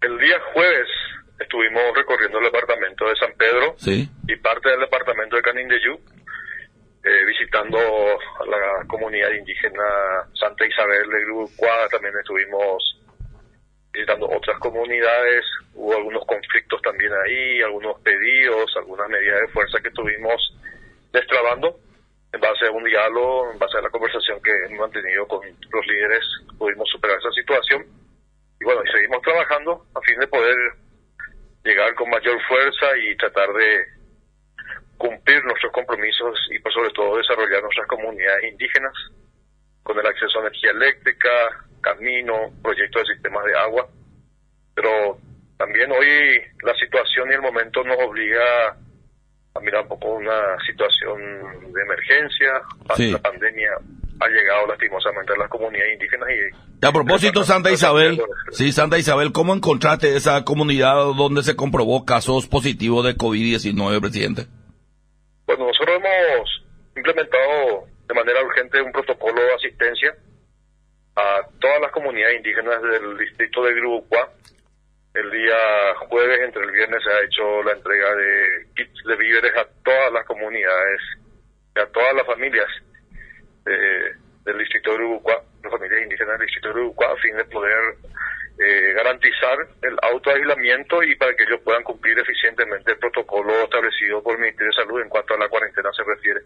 El día jueves estuvimos recorriendo el departamento de San Pedro Sí. y parte del departamento de Canindeyú, visitando a la comunidad indígena Santa Isabel de Grubucuá. También estuvimos visitando otras comunidades. Hubo algunos conflictos también ahí, algunos pedidos, algunas medidas de fuerza que estuvimos destrabando. En base a un diálogo, en base a la conversación que hemos mantenido con los líderes, pudimos superar esa situación. Y bueno, y seguimos trabajando a fin de poder llegar con mayor fuerza y tratar de cumplir nuestros compromisos y por sobre todo desarrollar nuestras comunidades indígenas con el acceso a energía eléctrica, camino, proyectos de sistemas de agua. Pero también hoy la situación y el momento nos obliga a mirar un poco una situación de emergencia. Sí. La pandemia ha llegado lastimosamente a las comunidades indígenas y A propósito, Santa Isabel, sí, Santa Isabel, ¿cómo encontraste esa comunidad donde se comprobó casos positivos de COVID-19, presidente? Bueno, nosotros hemos implementado de manera urgente un protocolo de asistencia a todas las comunidades indígenas del distrito de Grubucuá. El día jueves, entre el viernes, se ha hecho la entrega de kits de víveres a todas las comunidades, a todas las familias del distrito de Grubucuá, las familias indígenas del distrito de Grubucuá, a fin de poder garantizar el autoaislamiento y para que ellos puedan cumplir eficientemente el protocolo establecido por el Ministerio de Salud en cuanto a la cuarentena se refiere.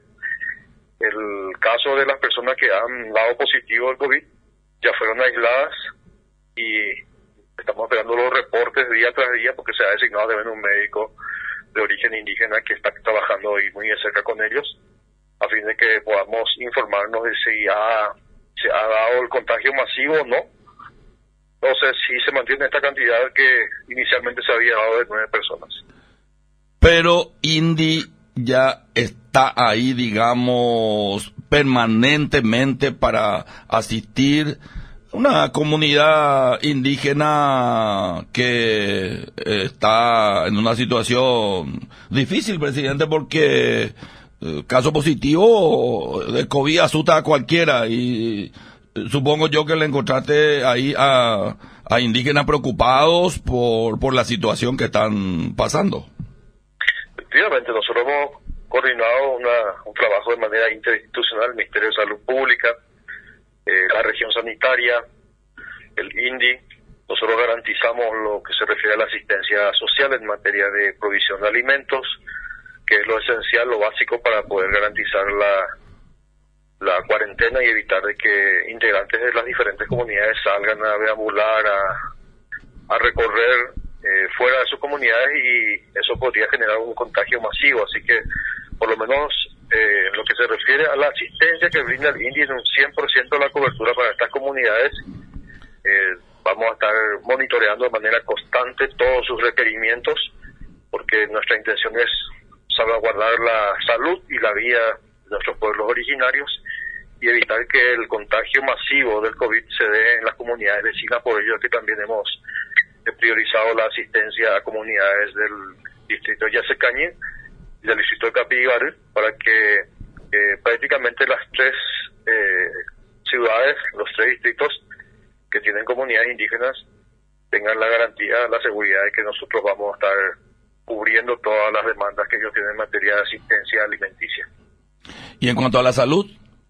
El caso de las personas que han dado positivo al COVID ya fueron aisladas y estamos esperando los reportes día tras día porque se ha designado también un médico de origen indígena que está trabajando hoy muy de cerca con ellos a fin de que podamos informarnos de si se ha dado el contagio masivo o no. No sé si se mantiene esta cantidad que inicialmente se había dado de 9 personas. Pero Indy ya está ahí, digamos, permanentemente para asistir una comunidad indígena que está en una situación difícil, presidente, porque caso positivo de COVID asusta a cualquiera y supongo yo que le encontraste ahí a indígenas preocupados por la situación que están pasando. Efectivamente, nosotros hemos coordinado un trabajo de manera interinstitucional, el Ministerio de Salud Pública, la región sanitaria, el INDI. Nosotros garantizamos lo que se refiere a la asistencia social en materia de provisión de alimentos, que es lo esencial, lo básico para poder garantizar la cuarentena y evitar de que integrantes de las diferentes comunidades salgan a deambular, a recorrer fuera de sus comunidades y eso podría generar un contagio masivo. Así que, por lo menos, en lo que se refiere a la asistencia que brinda el INDI en un 100% de la cobertura para estas comunidades, vamos a estar monitoreando de manera constante todos sus requerimientos, porque nuestra intención es salvaguardar la salud y la vida de nuestros pueblos originarios y evitar que el contagio masivo del COVID se dé en las comunidades vecinas. Por ello es que también hemos priorizado la asistencia a comunidades del distrito de Yacecañi y del distrito de Capiguarí para que prácticamente las 3 ciudades, los 3 distritos que tienen comunidades indígenas tengan la garantía, la seguridad de que nosotros vamos a estar cubriendo todas las demandas que ellos tienen en materia de asistencia alimenticia. ¿Y en cuanto a la salud?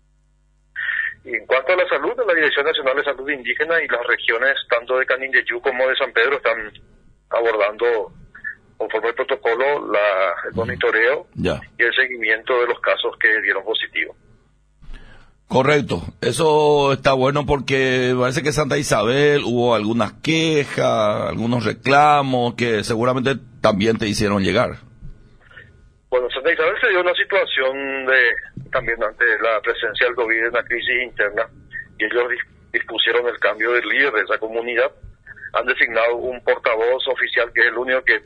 Y en cuanto a la salud, la Dirección Nacional de Salud Indígena y las regiones tanto de Canindeyú como de San Pedro están abordando conforme al protocolo el monitoreo y el seguimiento de los casos que dieron positivo. Correcto, eso está bueno porque parece que Santa Isabel hubo algunas quejas, algunos reclamos que seguramente también te hicieron llegar. Bueno, Santa Isabel se dio una situación también ante la presencia del COVID en una crisis interna y ellos dispusieron el cambio del líder de esa comunidad. Han designado un portavoz oficial que es el único que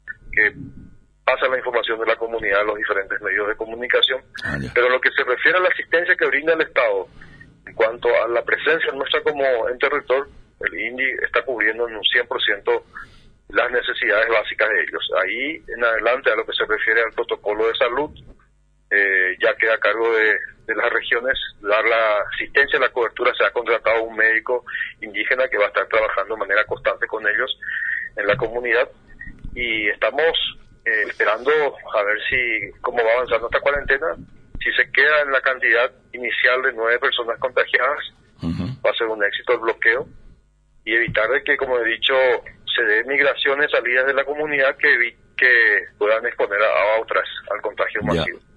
pasa la información de la comunidad a los diferentes medios de comunicación. Pero lo que se refiere a la asistencia que brinda el Estado, en cuanto a la presencia nuestra como ente rector, el INDI está cubriendo en un 100% las necesidades básicas de ellos. Ahí en adelante, a lo que se refiere al protocolo de salud, ya queda a cargo de las regiones dar la asistencia, la cobertura. Se ha contratado un médico indígena que va a estar trabajando de manera constante con ellos en la comunidad y estamos esperando a ver cómo va avanzando esta cuarentena. Si se queda en la cantidad inicial de 9 personas contagiadas, va a ser un éxito el bloqueo y evitar de que, como he dicho, se dé migraciones, salidas de la comunidad que puedan exponer a otras al contagio masivo.